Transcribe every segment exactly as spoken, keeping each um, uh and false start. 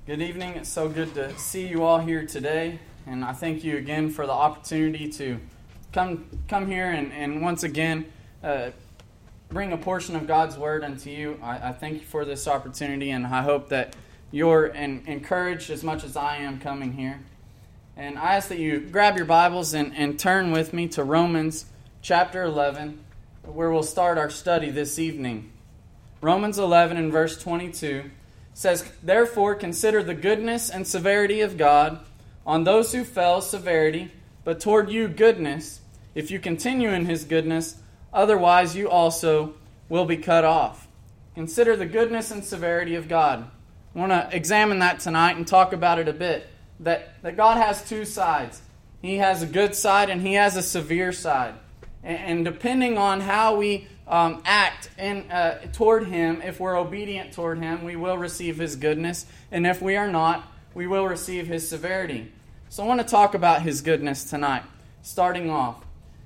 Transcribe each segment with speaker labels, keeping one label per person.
Speaker 1: Good evening. It's so good to see you all here today, and I thank you again for the opportunity to come come here and, and once again uh, bring a portion of God's Word unto you. I, I thank you for this opportunity, and I hope that you're in, encouraged as much as I am coming here. And I ask that you grab your Bibles and, and turn with me to Romans chapter eleven, where we'll start our study this evening. Romans eleven and verse twenty-two says, "Therefore consider the goodness and severity of God. On those who fell, severity, but toward you goodness, if you continue in His goodness, otherwise you also will be cut off." Consider the goodness and severity of God. I want to examine that tonight and talk about it a bit. That, that God has two sides. He has a good side and He has a severe side. And, and depending on how we Um, act in, uh, toward Him, if we're obedient toward Him, we will receive His goodness. And if we are not, we will receive His severity. So I want to talk about His goodness tonight. Starting off,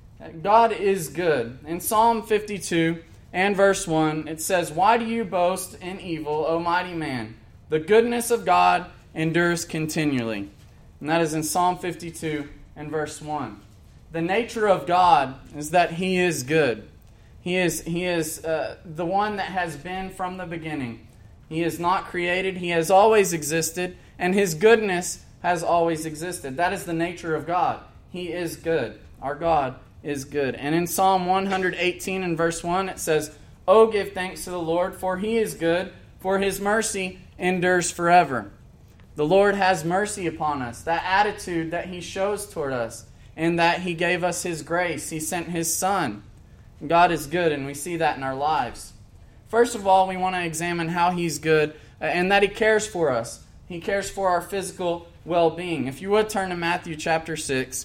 Speaker 1: God is good. In Psalm fifty-two and verse one, it says, "Why do you boast in evil, O mighty man? The goodness of God endures continually." And that is in Psalm fifty-two and verse one. The nature of God is that He is good. He is he is uh, the one that has been from the beginning. He is not created. He has always existed, and His goodness has always existed. That is the nature of God. He is good. Our God is good. And in Psalm one eighteen and verse one, it says, "Oh, give thanks to the Lord, for He is good, for His mercy endures forever." The Lord has mercy upon us. That attitude that He shows toward us, and that He gave us His grace. He sent His Son. God is good, and we see that in our lives. First of all, we want to examine how He's good and that He cares for us. He cares for our physical well-being. If you would turn to Matthew chapter six.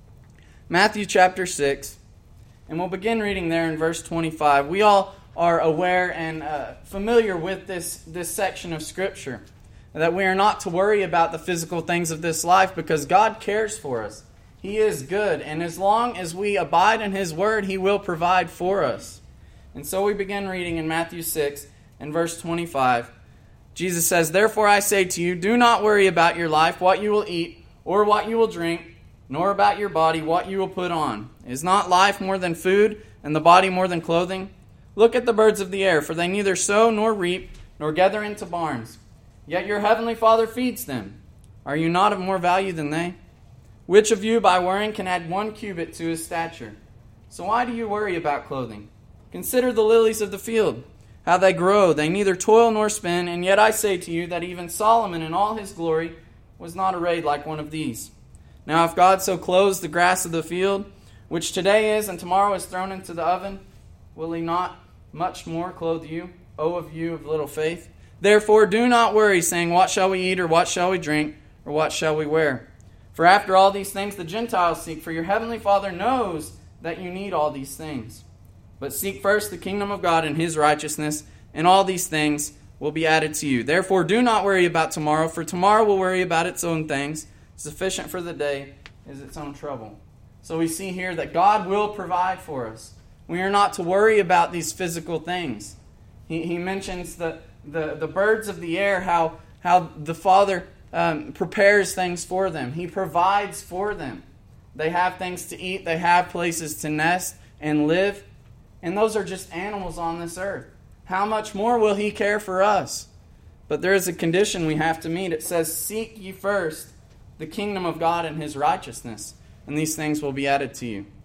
Speaker 1: Matthew chapter six, and we'll begin reading there in verse twenty-five. We all are aware and uh, familiar with this, this section of Scripture, that we are not to worry about the physical things of this life because God cares for us. He is good, and as long as we abide in His Word, He will provide for us. And so we begin reading in Matthew six and verse twenty-five. Jesus says, "Therefore I say to you, do not worry about your life, what you will eat, or what you will drink, nor about your body, what you will put on. Is not life more than food, and the body more than clothing? Look at the birds of the air, for they neither sow nor reap, nor gather into barns. Yet your heavenly Father feeds them. Are you not of more value than they? Which of you by worrying can add one cubit to his stature? So why do you worry about clothing? Consider the lilies of the field, how they grow. They neither toil nor spin, and yet I say to you that even Solomon in all his glory was not arrayed like one of these. Now if God so clothes the grass of the field, which today is and tomorrow is thrown into the oven, will He not much more clothe you, O of you of little faith? Therefore do not worry, saying, what shall we eat, or what shall we drink, or what shall we wear? For after all these things the Gentiles seek, for your heavenly Father knows that you need all these things. But seek first the kingdom of God and His righteousness, and all these things will be added to you. Therefore do not worry about tomorrow, for tomorrow will worry about its own things. Sufficient for the day is its own trouble." So we see here that God will provide for us. We are not to worry about these physical things. He, he mentions the, the, the birds of the air, how, how the Father Um, prepares things for them. He provides for them. They have things to eat. They have places to nest and live. And those are just animals on this earth. How much more will He care for us? But there is a condition we have to meet. It says, "Seek ye first the kingdom of God and His righteousness, and these things will be added to you."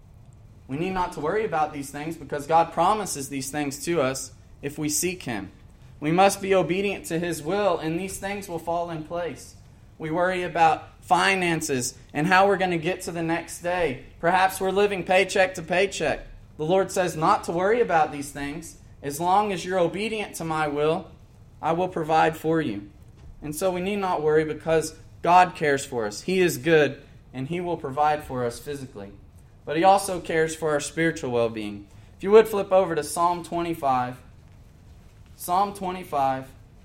Speaker 1: We need not to worry about these things because God promises these things to us if we seek Him. We must be obedient to His will, and these things will fall in place. We worry about finances and how we're going to get to the next day. Perhaps we're living paycheck to paycheck. The Lord says not to worry about these things. As long as you're obedient to my will, I will provide for you. And so we need not worry because God cares for us. He is good, and He will provide for us physically. But He also cares for our spiritual well-being. If you would flip over to Psalm twenty-five. Psalm twenty-five.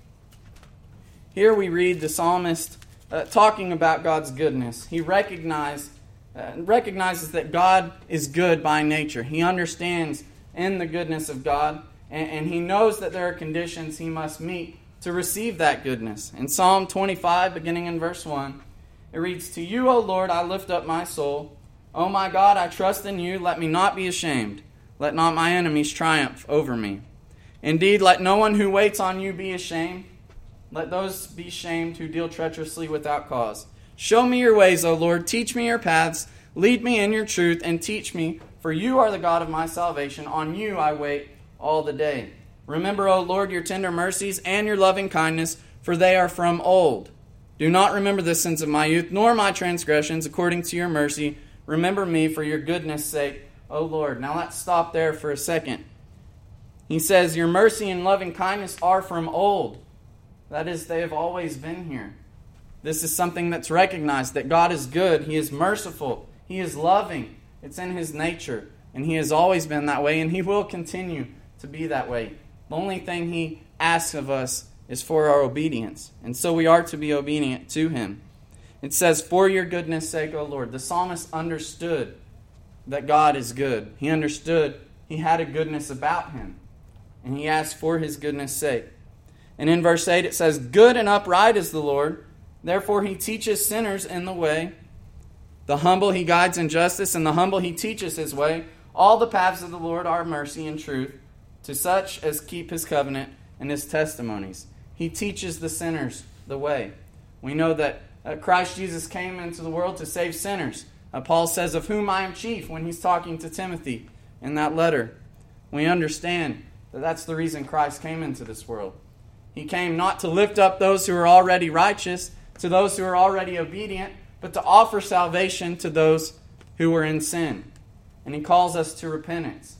Speaker 1: Here we read the psalmist uh, talking about God's goodness. He recognize, uh, recognizes that God is good by nature. He understands in the goodness of God, and, and he knows that there are conditions he must meet to receive that goodness. In Psalm twenty-five, beginning in verse one, it reads, "To you, O Lord, I lift up my soul. O my God, I trust in you. Let me not be ashamed. Let not my enemies triumph over me. Indeed, let no one who waits on you be ashamed. Let those be shamed who deal treacherously without cause. Show me your ways, O Lord. Teach me your paths. Lead me in your truth and teach me, for you are the God of my salvation. On you I wait all the day. Remember, O Lord, your tender mercies and your loving kindness, for they are from old. Do not remember the sins of my youth, nor my transgressions. According to your mercy, remember me for your goodness' sake, O Lord." Now let's stop there for a second. He says, your mercy and loving kindness are from old. That is, they have always been here. This is something that's recognized, that God is good. He is merciful. He is loving. It's in His nature. And He has always been that way, and He will continue to be that way. The only thing He asks of us is for our obedience. And so we are to be obedient to Him. It says, for your goodness' sake, O Lord. The psalmist understood that God is good. He understood He had a goodness about Him. And he asked for His goodness' sake. And in verse eight it says, good and upright is the Lord. Therefore He teaches sinners in the way. The humble He guides in justice, and the humble He teaches His way. All the paths of the Lord are mercy and truth to such as keep His covenant and His testimonies. He teaches the sinners the way. We know that uh, Christ Jesus came into the world to save sinners. Uh, Paul says, of whom I am chief, when he's talking to Timothy in that letter. We understand that that's the reason Christ came into this world. He came not to lift up those who are already righteous, to those who are already obedient, but to offer salvation to those who are in sin. And He calls us to repentance.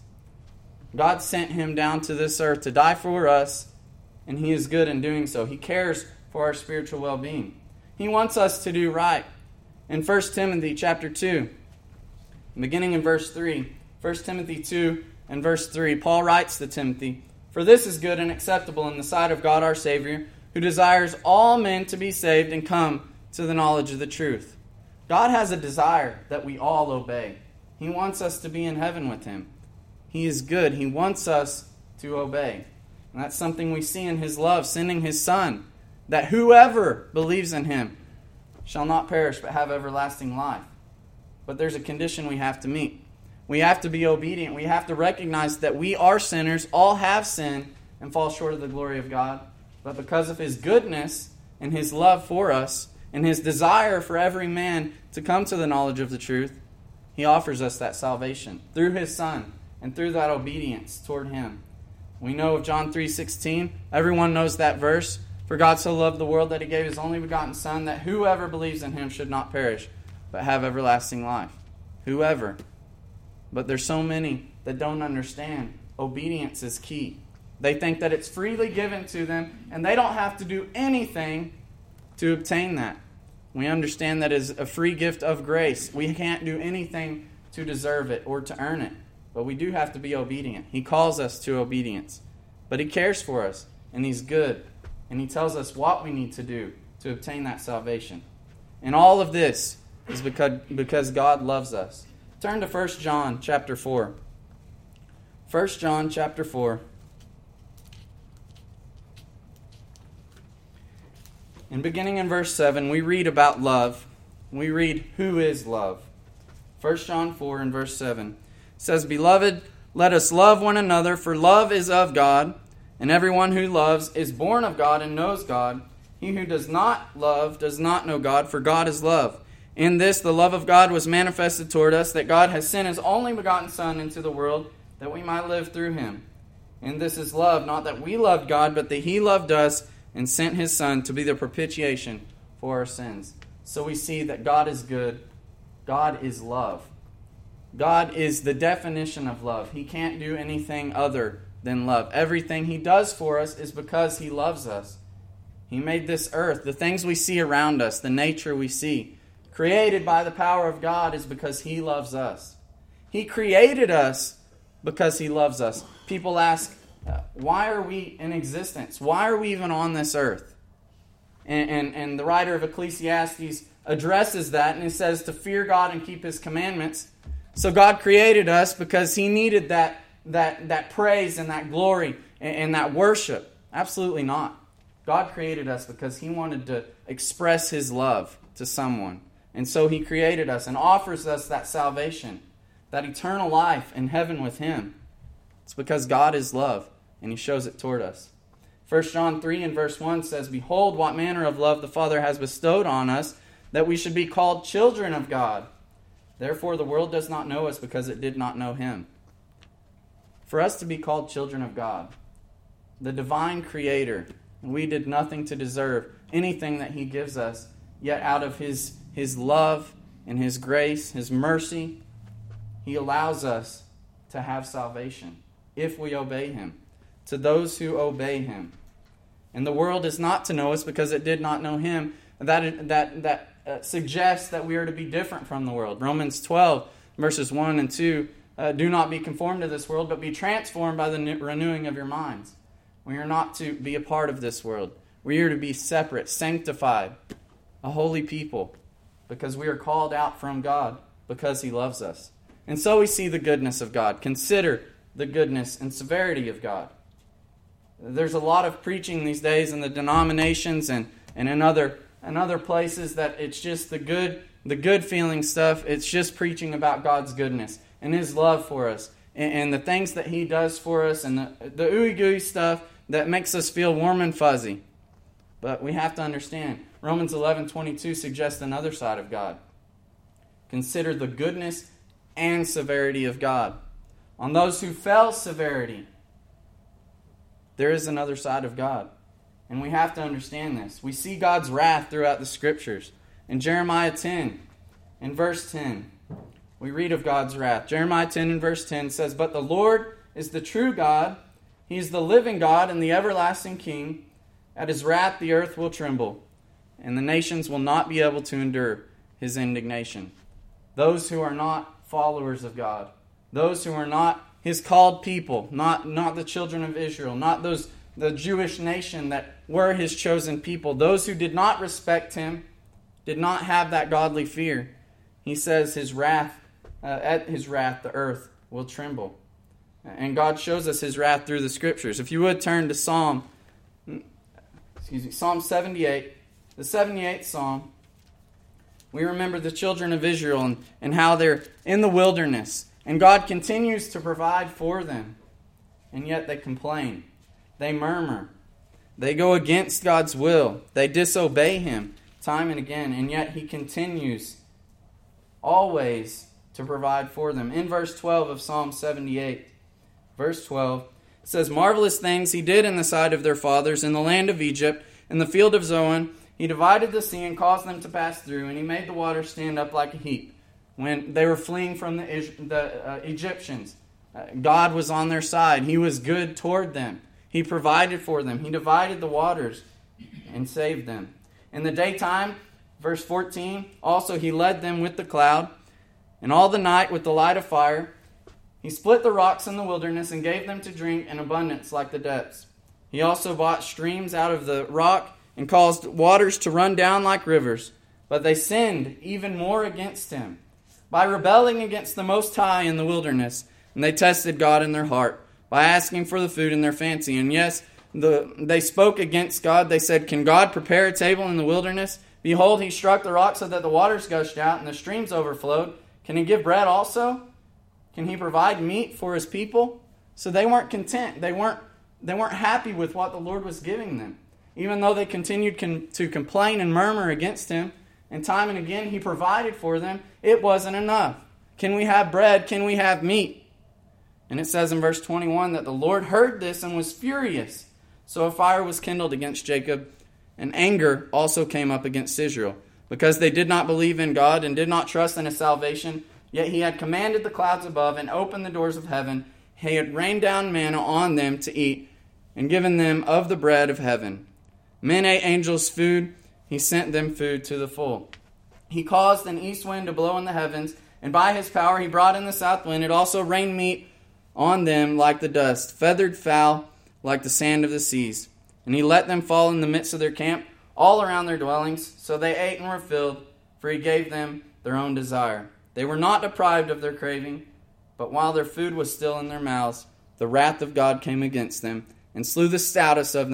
Speaker 1: God sent Him down to this earth to die for us, and He is good in doing so. He cares for our spiritual well-being. He wants us to do right. In First Timothy chapter two, beginning in verse three, First Timothy two and verse three, Paul writes to Timothy, for this is good and acceptable in the sight of God our Savior, who desires all men to be saved and come to the knowledge of the truth. God has a desire that we all obey. He wants us to be in heaven with Him. He is good. He wants us to obey. And that's something we see in His love, sending His Son, that whoever believes in Him shall not perish but have everlasting life. But there's a condition we have to meet. We have to be obedient. We have to recognize that we are sinners, all have sinned, and fall short of the glory of God. But because of His goodness and His love for us, and His desire for every man to come to the knowledge of the truth, He offers us that salvation through His Son and through that obedience toward Him. We know of John three sixteen. Everyone knows that verse. For God so loved the world that He gave His only begotten Son, that whoever believes in Him should not perish, but have everlasting life. Whoever. But there's so many that don't understand. Obedience is key. They think that it's freely given to them, and they don't have to do anything to obtain that. We understand that is a free gift of grace. We can't do anything to deserve it or to earn it. But we do have to be obedient. He calls us to obedience. But He cares for us, and He's good. And He tells us what we need to do to obtain that salvation. And all of this is because, because God loves us. Turn to First John chapter four. First John chapter four. And beginning in verse seven, we read about love. We read who is love. First John four and verse seven. It says, Beloved, let us love one another, for love is of God, and everyone who loves is born of God and knows God. He who does not love does not know God, for God is love. In this the love of God was manifested toward us, that God has sent His only begotten Son into the world, that we might live through Him. And this is love, not that we loved God, but that He loved us and sent His Son to be the propitiation for our sins. So we see that God is good. God is love. God is the definition of love. He can't do anything other than love. Everything He does for us is because He loves us. He made this earth, the things we see around us, the nature we see, created by the power of God, is because He loves us. He created us because He loves us. People ask, uh, why are we in existence? Why are we even on this earth? And, and, and the writer of Ecclesiastes addresses that, and he says to fear God and keep His commandments. So God created us because He needed that, that, that praise and that glory and, and that worship. Absolutely not. God created us because he wanted to express his love to someone. And so he created us and offers us that salvation, that eternal life in heaven with him. It's because God is love, and he shows it toward us. First John three and verse one says, "Behold, what manner of love the Father has bestowed on us, that we should be called children of God. Therefore the world does not know us, because it did not know him." For us to be called children of God, the divine creator, we did nothing to deserve anything that he gives us, yet out of his, his love and his grace, his mercy, he allows us to have salvation if we obey him, to those who obey him. And the world is not to know us because it did not know him. That, that, that uh, suggests that we are to be different from the world. Romans twelve, verses one and two, uh, "Do not be conformed to this world, but be transformed by the renewing of your minds." We are not to be a part of this world. We are to be separate, sanctified, a holy people, because we are called out from God because he loves us. And so we see the goodness of God. Consider the goodness and severity of God. There's a lot of preaching these days in the denominations and, and in other in other places that it's just the good the good feeling stuff. It's just preaching about God's goodness and his love for us and, and the things that he does for us and the, the ooey gooey stuff that makes us feel warm and fuzzy. But we have to understand, Romans eleven twenty-two suggests another side of God. Consider the goodness and severity of God. On those who fell severity, there is another side of God. And we have to understand this. We see God's wrath throughout the Scriptures. In Jeremiah ten, in verse ten, we read of God's wrath. Jeremiah ten and verse ten says, "But the Lord is the true God. He is the living God and the everlasting King. At his wrath the earth will tremble, and the nations will not be able to endure his indignation." Those who are not followers of God, those who are not his called people, not, not the children of Israel, not those the Jewish nation that were his chosen people, those who did not respect him, did not have that godly fear, he says his wrath, uh, at his wrath the earth will tremble. And God shows us his wrath through the Scriptures. If you would turn to Psalm, excuse me, Psalm seventy-eight, the seventy-eighth Psalm, we remember the children of Israel and, and how they're in the wilderness. And God continues to provide for them. And yet they complain. They murmur. They go against God's will. They disobey him time and again. And yet he continues always to provide for them. In verse twelve of Psalm seventy-eight, verse twelve, it says, "Marvelous things he did in the sight of their fathers in the land of Egypt, in the field of Zoan. He divided the sea and caused them to pass through, and he made the waters stand up like a heap." When they were fleeing from the, the uh, Egyptians, uh, God was on their side. He was good toward them. He provided for them. He divided the waters and saved them. In the daytime, verse fourteen, also he led them with the cloud, and all the night with the light of fire. He split the rocks in the wilderness and gave them to drink in abundance like the depths. He also brought streams out of the rock and caused waters to run down like rivers. But they sinned even more against him by rebelling against the Most High in the wilderness. And they tested God in their heart by asking for the food in their fancy. And yes, the, they spoke against God. They said, "Can God prepare a table in the wilderness? Behold, he struck the rock so that the waters gushed out and the streams overflowed. Can he give bread also? Can he provide meat for his people?" So they weren't content. They weren't, they weren't happy with what the Lord was giving them. Even though they continued con- to complain and murmur against him, and time and again he provided for them, it wasn't enough. Can we have bread? Can we have meat? And it says in verse twenty-one that the Lord heard this and was furious. So a fire was kindled against Jacob, and anger also came up against Israel, because they did not believe in God and did not trust in his salvation. Yet he had commanded the clouds above and opened the doors of heaven. He had rained down manna on them to eat, and given them of the bread of heaven. Men ate angels' food. He sent them food to the full. He caused an east wind to blow in the heavens, and by his power he brought in the south wind. It also rained meat on them like the dust, feathered fowl like the sand of the seas. And he let them fall in the midst of their camp, all around their dwellings. So they ate and were filled, for he gave them their own desire. They were not deprived of their craving, but while their food was still in their mouths, the wrath of God came against them, and slew the stoutest of them,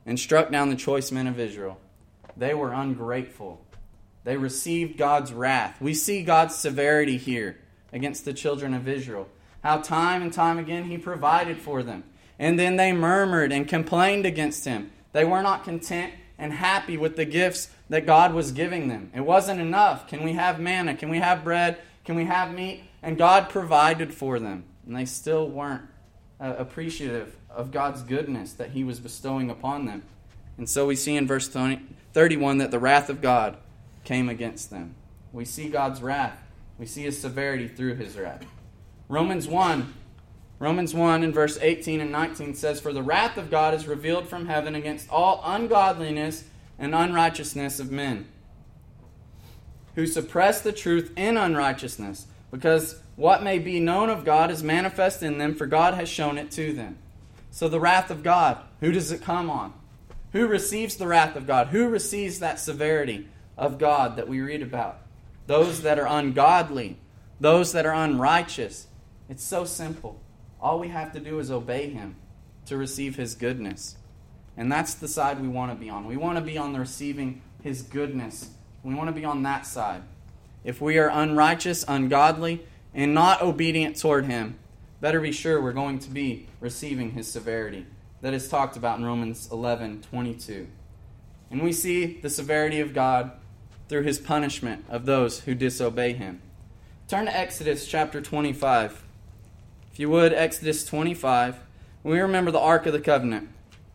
Speaker 1: and struck down the choice men of Israel. They were ungrateful. They received God's wrath. We see God's severity here against the children of Israel. How time and time again He provided for them. And then they murmured and complained against Him. They were not content and happy with the gifts that God was giving them. It wasn't enough. Can we have manna? Can we have bread? Can we have meat? And God provided for them. And they still weren't uh, appreciative of God's goodness that He was bestowing upon them. And so we see in verse thirty-one that the wrath of God came against them. We see God's wrath. We see His severity through His wrath. Romans one, Romans one in verse eighteen and nineteen says, "For the wrath of God is revealed from heaven against all ungodliness and unrighteousness of men, who suppress the truth in unrighteousness, because what may be known of God is manifest in them, for God has shown it to them." So the wrath of God, who does it come on? Who receives the wrath of God? Who receives that severity of God that we read about? Those that are ungodly, those that are unrighteous. It's so simple. All we have to do is obey Him to receive His goodness. And that's the side we want to be on. We want to be on the receiving His goodness. We want to be on that side. If we are unrighteous, ungodly, and not obedient toward Him, better be sure we're going to be receiving His severity that is talked about in Romans eleven twenty-two. And we see the severity of God through His punishment of those who disobey Him. Turn to Exodus chapter twenty-five. If you would, Exodus twenty-five. We remember the Ark of the Covenant.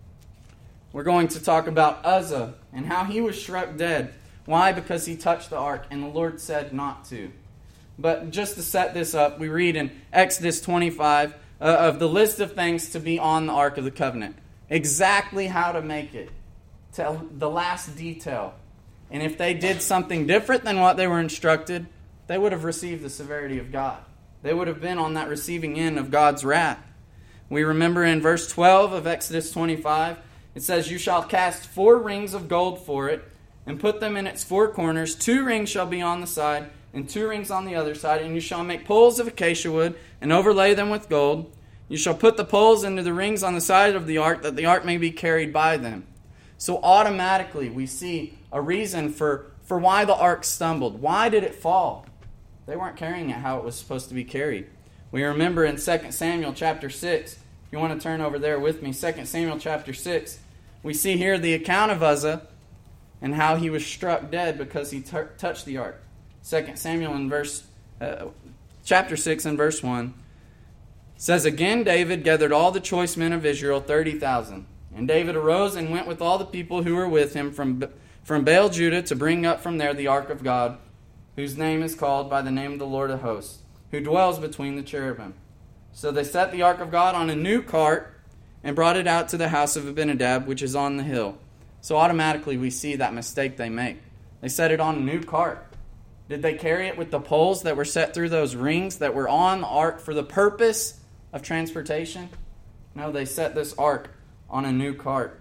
Speaker 1: We're going to talk about Uzzah and how he was struck dead. Why? Because he touched the ark, and the Lord said not to. But just to set this up, we read in Exodus twenty-five uh, of the list of things to be on the Ark of the Covenant. Exactly how to make it. To the last detail. And if they did something different than what they were instructed, they would have received the severity of God. They would have been on that receiving end of God's wrath. We remember in verse twelve of Exodus twenty-five, it says, "You shall cast four rings of gold for it, and put them in its four corners. Two rings shall be on the side, and two rings on the other side. And you shall make poles of acacia wood, and overlay them with gold. You shall put the poles into the rings on the side of the ark, that the ark may be carried by them." So automatically we see a reason for, for why the ark stumbled. Why did it fall? They weren't carrying it how it was supposed to be carried. We remember in Second Samuel chapter six, if you want to turn over there with me, Second Samuel chapter six, we see here the account of Uzzah and how he was struck dead because he t- touched the ark. Second Samuel in verse uh, chapter six and verse one says, "Again David gathered all the choice men of Israel, thirty thousand. And David arose and went with all the people who were with him from, from Baal Judah to bring up from there the ark of God, whose name is called by the name of the Lord of hosts, who dwells between the cherubim. So they set the ark of God on a new cart and brought it out to the house of Abinadab, which is on the hill." So automatically we see that mistake they make. They set it on a new cart. Did they carry it with the poles that were set through those rings that were on the ark for the purpose of transportation? No, they set this ark on a new cart.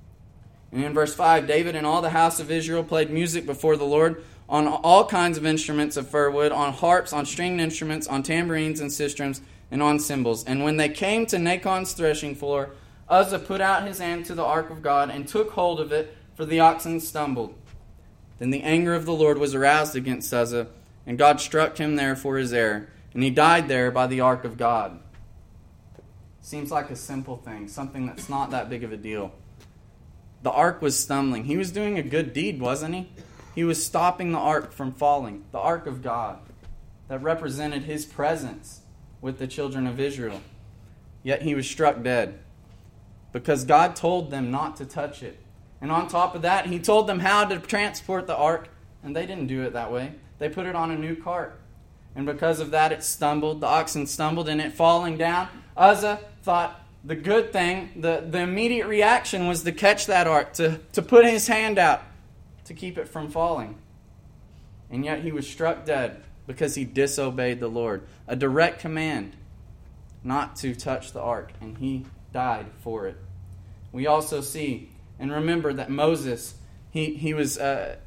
Speaker 1: And in verse five, "David and all the house of Israel played music before the Lord on all kinds of instruments of fir wood, on harps, on stringed instruments, on tambourines and sistrums, and on cymbals. And when they came to Nachon's threshing floor, Uzzah put out his hand to the ark of God and took hold of it, for the oxen stumbled. Then the anger of the Lord was aroused against Uzzah, and God struck him there for his error, and he died there by the ark of God." Seems like a simple thing, something that's not that big of a deal. The ark was stumbling. He was doing a good deed, wasn't he? He was stopping the ark from falling, the ark of God, that represented His presence with the children of Israel. Yet he was struck dead because God told them not to touch it. And on top of that, He told them how to transport the ark, and they didn't do it that way. They put it on a new cart. And because of that, it stumbled. The oxen stumbled, and it falling down, Uzzah thought the good thing, the, the immediate reaction was to catch that ark, to, to put his hand out to keep it from falling. And yet he was struck dead because he disobeyed the Lord. A direct command not to touch the ark, and he died for it. We also see, and remember that Moses, he, he was uh,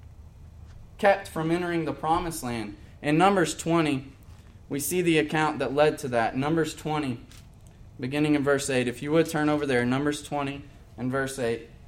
Speaker 1: kept from entering the promised land. In Numbers twenty, we see the account that led to that. Numbers twenty, beginning in verse eight. If you would turn over there, Numbers twenty and verse eight.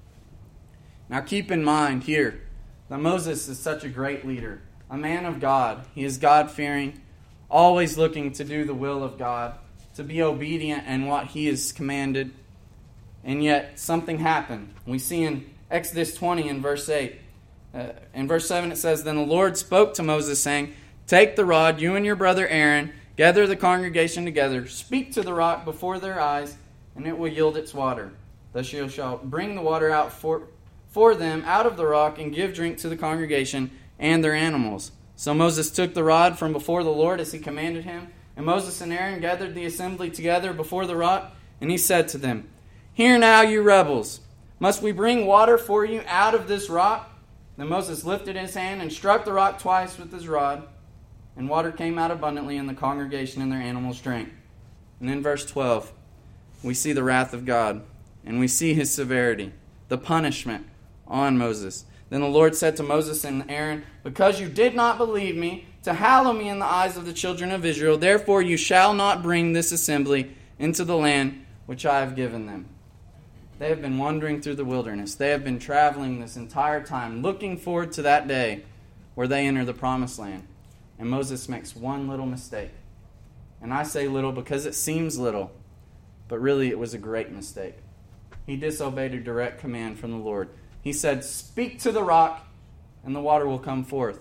Speaker 1: Now keep in mind here that Moses is such a great leader, a man of God. He is God-fearing, always looking to do the will of God, to be obedient in what he is commanded. And yet something happened. We see in Exodus twenty in verse eight. Uh, in verse seven it says, Then the Lord spoke to Moses, saying, Take the rod, you and your brother Aaron, gather the congregation together, speak to the rock before their eyes, and it will yield its water. Thus you shall bring the water out for, for them out of the rock, and give drink to the congregation and their animals. So Moses took the rod from before the Lord as he commanded him, and Moses and Aaron gathered the assembly together before the rock, and he said to them, Hear now, you rebels, must we bring water for you out of this rock? Then Moses lifted his hand and struck the rock twice with his rod, and water came out abundantly, and the congregation and their animals drank. And in verse twelve, we see the wrath of God, and we see his severity, the punishment on Moses. Then the Lord said to Moses and Aaron, Because you did not believe me, to hallow me in the eyes of the children of Israel, therefore you shall not bring this assembly into the land which I have given them. They have been wandering through the wilderness. They have been traveling this entire time, looking forward to that day where they enter the promised land. And Moses makes one little mistake. And I say little because it seems little, but really it was a great mistake. He disobeyed a direct command from the Lord. He said, Speak to the rock, and the water will come forth.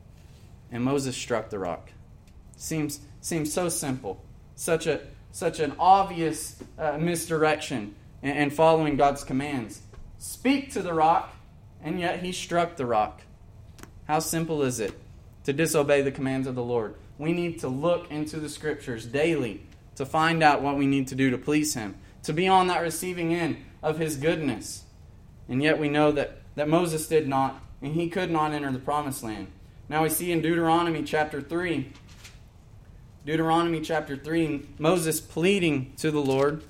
Speaker 1: And Moses struck the rock. Seems seems so simple. Such a such an obvious uh, misdirection in, in following God's commands. Speak to the rock, and yet he struck the rock. How simple is it to disobey the commands of the Lord? We need to look into the Scriptures daily to find out what we need to do to please him, to be on that receiving end of his goodness. And yet we know that, that Moses did not, and he could not enter the promised land. Now we see in Deuteronomy chapter three, Deuteronomy chapter three, Moses pleading to the Lord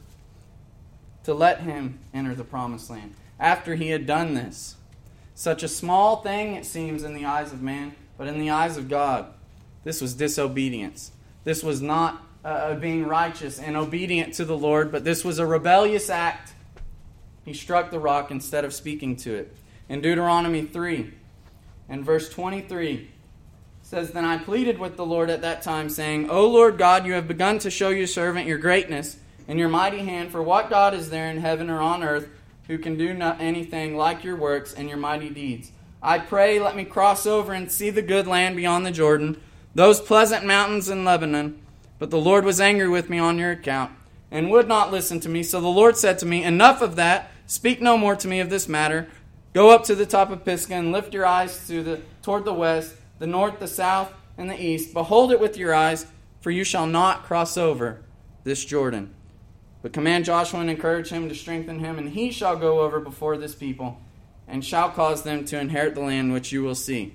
Speaker 1: to let him enter the promised land. After he had done this, such a small thing it seems in the eyes of man, but in the eyes of God, this was disobedience. This was not uh, being righteous and obedient to the Lord, but this was a rebellious act. He struck the rock instead of speaking to it. In Deuteronomy three, and verse twenty-three, it says, Then I pleaded with the Lord at that time, saying, O Lord God, you have begun to show your servant your greatness and your mighty hand, for what God is there in heaven or on earth who can do not anything like your works and your mighty deeds? I pray, let me cross over and see the good land beyond the Jordan, those pleasant mountains in Lebanon. But the Lord was angry with me on your account, and would not listen to me. So the Lord said to me, Enough of that. Speak no more to me of this matter. Go up to the top of Pisgah, and lift your eyes to the toward the west, the north, the south, and the east. Behold it with your eyes, for you shall not cross over this Jordan. But command Joshua and encourage him to strengthen him, and he shall go over before this people, and shall cause them to inherit the land which you will see.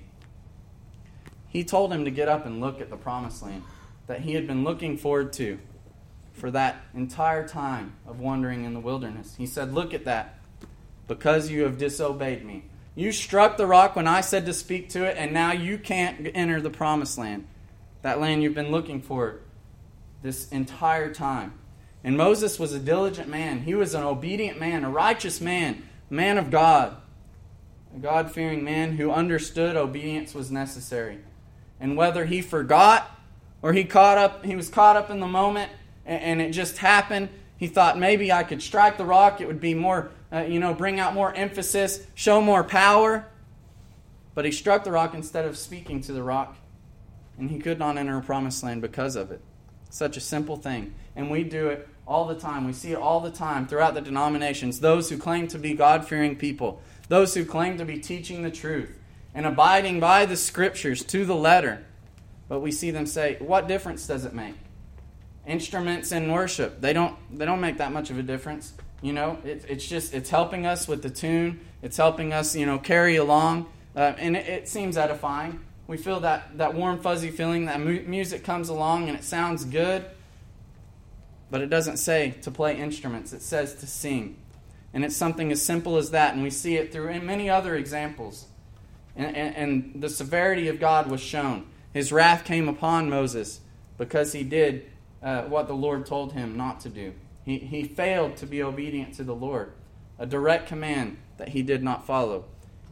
Speaker 1: He told him to get up and look at the promised land that he had been looking forward to for that entire time of wandering in the wilderness. He said, Look at that, because you have disobeyed me. You struck the rock when I said to speak to it, and now you can't enter the promised land, that land you've been looking for this entire time. And Moses was a diligent man. He was an obedient man, a righteous man, a man of God, a God-fearing man who understood obedience was necessary. And whether he forgot or he caught up, he was caught up in the moment, and it just happened, he thought maybe I could strike the rock. It would be more, uh, you know, bring out more emphasis, show more power. But he struck the rock instead of speaking to the rock, and he could not enter a promised land because of it. Such a simple thing. And we do it all the time. We see it all the time throughout the denominations. Those who claim to be God-fearing people, those who claim to be teaching the truth and abiding by the Scriptures to the letter. But we see them say, what difference does it make? Instruments in worship, they don't they don't make that much of a difference. You know, it, it's just, it's helping us with the tune. It's helping us, you know, carry along. Uh, and it, it seems edifying. We feel that, that warm, fuzzy feeling that mu- music comes along and it sounds good. But it doesn't say to play instruments. It says to sing. And it's something as simple as that. And we see it through in many other examples. And, and, and the severity of God was shown. His wrath came upon Moses because he did uh, what the Lord told him not to do. He, he failed to be obedient to the Lord. A direct command that he did not follow.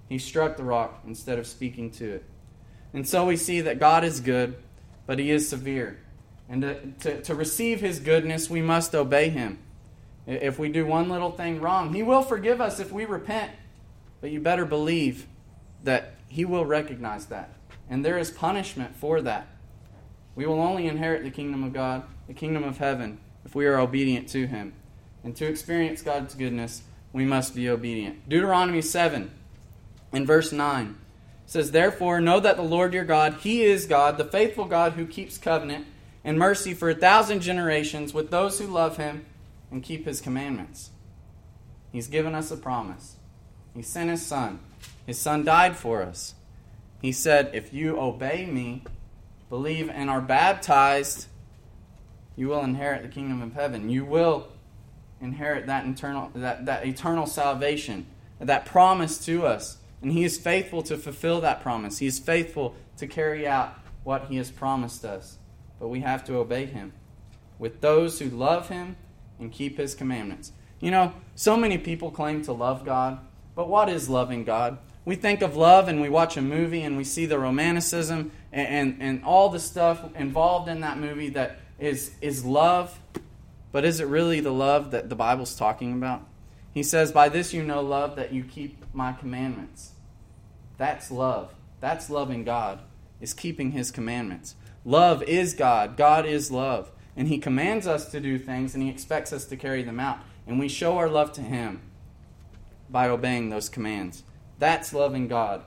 Speaker 1: He struck the rock instead of speaking to it. And so we see that God is good, but He is severe. And to, to, to receive His goodness, we must obey Him. If we do one little thing wrong, He will forgive us if we repent. But you better believe that He will recognize that. And there is punishment for that. We will only inherit the kingdom of God, the kingdom of heaven, if we are obedient to Him. And to experience God's goodness, we must be obedient. Deuteronomy seven, in verse nine, says, "Therefore know that the Lord your God, He is God, the faithful God who keeps covenant and mercy for a thousand generations with those who love Him and keep His commandments." He's given us a promise. He sent His Son. His Son died for us. He said, if you obey me, believe and are baptized, you will inherit the kingdom of heaven. You will inherit that eternal, that, that eternal salvation, that promise to us. And He is faithful to fulfill that promise. He is faithful to carry out what He has promised us. But we have to obey Him with those who love Him and keep His commandments. You know, so many people claim to love God, but what is loving God? We think of love and we watch a movie and we see the romanticism and, and, and all the stuff involved in that movie that is, is love. But is it really the love that the Bible's talking about? He says, by this you know love, that you keep my commandments. That's love. That's loving God, is keeping His commandments. Love is God. God is love. And He commands us to do things and He expects us to carry them out. And we show our love to Him by obeying those commands. That's loving God.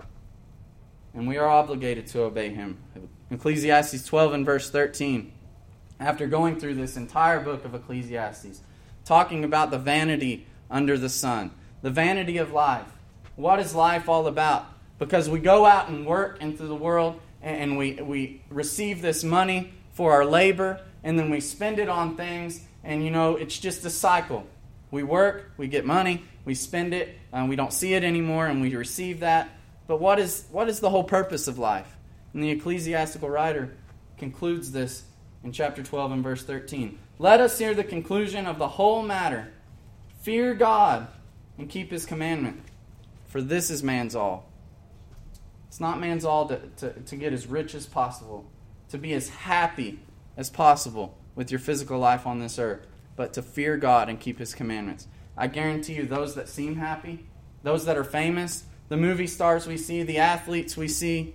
Speaker 1: And we are obligated to obey Him. Ecclesiastes twelve and verse thirteen. After going through this entire book of Ecclesiastes, talking about the vanity under the sun, the vanity of life. What is life all about? Because we go out and work into the world and we, we receive this money for our labor and then we spend it on things and, you know, it's just a cycle. We work, we get money, we spend it, and we don't see it anymore, and we receive that. But what is what is the whole purpose of life? And the ecclesiastical writer concludes this in chapter twelve and verse thirteen. Let us hear the conclusion of the whole matter. Fear God and keep His commandment, for this is man's all. It's not man's all to, to, to get as rich as possible, to be as happy as possible with your physical life on this earth, but to fear God and keep His commandments. I guarantee you, those that seem happy, those that are famous, the movie stars we see, the athletes we see,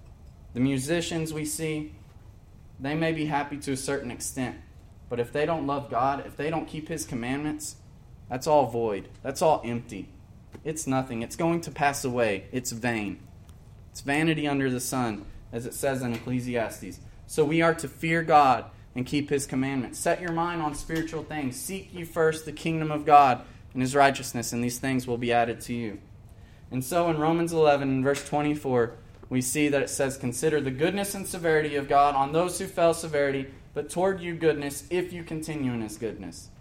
Speaker 1: the musicians we see, they may be happy to a certain extent. But if they don't love God, if they don't keep His commandments, that's all void. That's all empty. It's nothing. It's going to pass away. It's vain. It's vanity under the sun, as it says in Ecclesiastes. So we are to fear God and keep His commandments. Set your mind on spiritual things. Seek ye first the kingdom of God and His righteousness, and these things will be added to you. And so in Romans eleven, in verse twenty-four, we see that it says, consider the goodness and severity of God on those who fell severity, but toward you goodness if you continue in His goodness.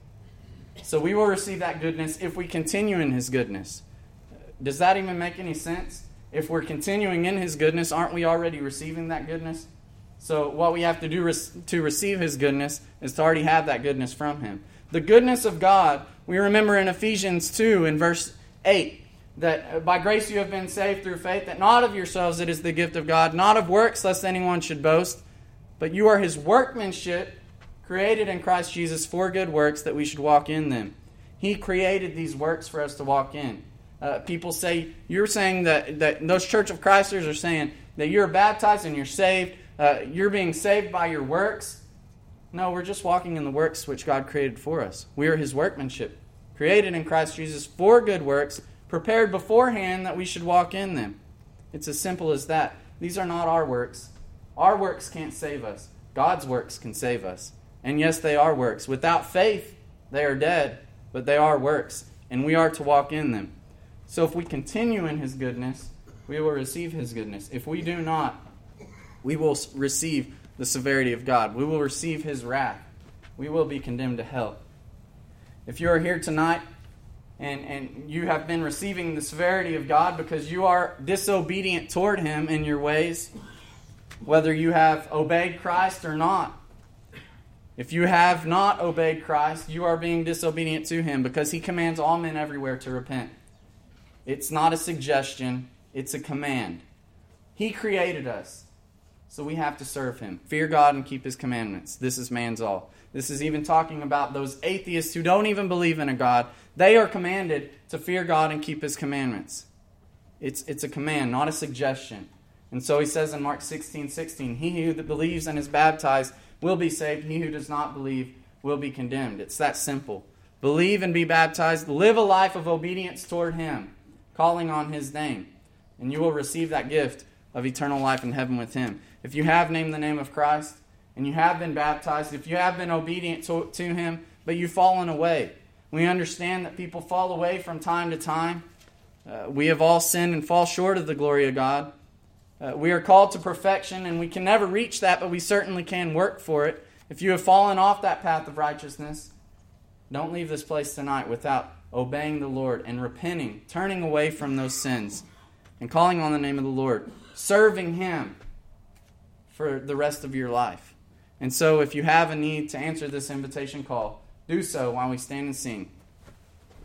Speaker 1: So we will receive that goodness if we continue in His goodness. Does that even make any sense? If we're continuing in His goodness, aren't we already receiving that goodness? So what we have to do to receive His goodness is to already have that goodness from Him. The goodness of God, we remember in Ephesians two in verse eight, that by grace you have been saved through faith, that not of yourselves it is the gift of God, not of works lest anyone should boast, but you are His workmanship, created in Christ Jesus for good works, that we should walk in them. He created these works for us to walk in. Uh, people say, you're saying that, that those Church of Christers are saying that you're baptized and you're saved, Uh, you're being saved by your works. No, we're just walking in the works which God created for us. We are His workmanship, created in Christ Jesus for good works, prepared beforehand that we should walk in them. It's as simple as that. These are not our works. Our works can't save us. God's works can save us. And yes, they are works. Without faith, they are dead, but they are works, and we are to walk in them. So if we continue in His goodness, we will receive His goodness. If we do not, we will receive the severity of God. We will receive His wrath. We will be condemned to hell. If you are here tonight and, and you have been receiving the severity of God because you are disobedient toward Him in your ways, whether you have obeyed Christ or not, if you have not obeyed Christ, you are being disobedient to Him because He commands all men everywhere to repent. It's not a suggestion. It's a command. He created us, so we have to serve Him. Fear God and keep His commandments. This is man's all. This is even talking about those atheists who don't even believe in a God. They are commanded to fear God and keep His commandments. It's, it's a command, not a suggestion. And so He says in Mark sixteen sixteen, he who believes and is baptized will be saved. He who does not believe will be condemned. It's that simple. Believe and be baptized. Live a life of obedience toward Him, calling on His name. And you will receive that gift of eternal life in heaven with Him. If you have named the name of Christ, and you have been baptized, if you have been obedient to, to Him, but you've fallen away. We understand that people fall away from time to time. Uh, we have all sinned and fall short of the glory of God. Uh, we are called to perfection, and we can never reach that, but we certainly can work for it. If you have fallen off that path of righteousness, don't leave this place tonight without obeying the Lord and repenting, turning away from those sins, and calling on the name of the Lord, serving Him for the rest of your life. And so if you have a need to answer this invitation call, do so while we stand and sing.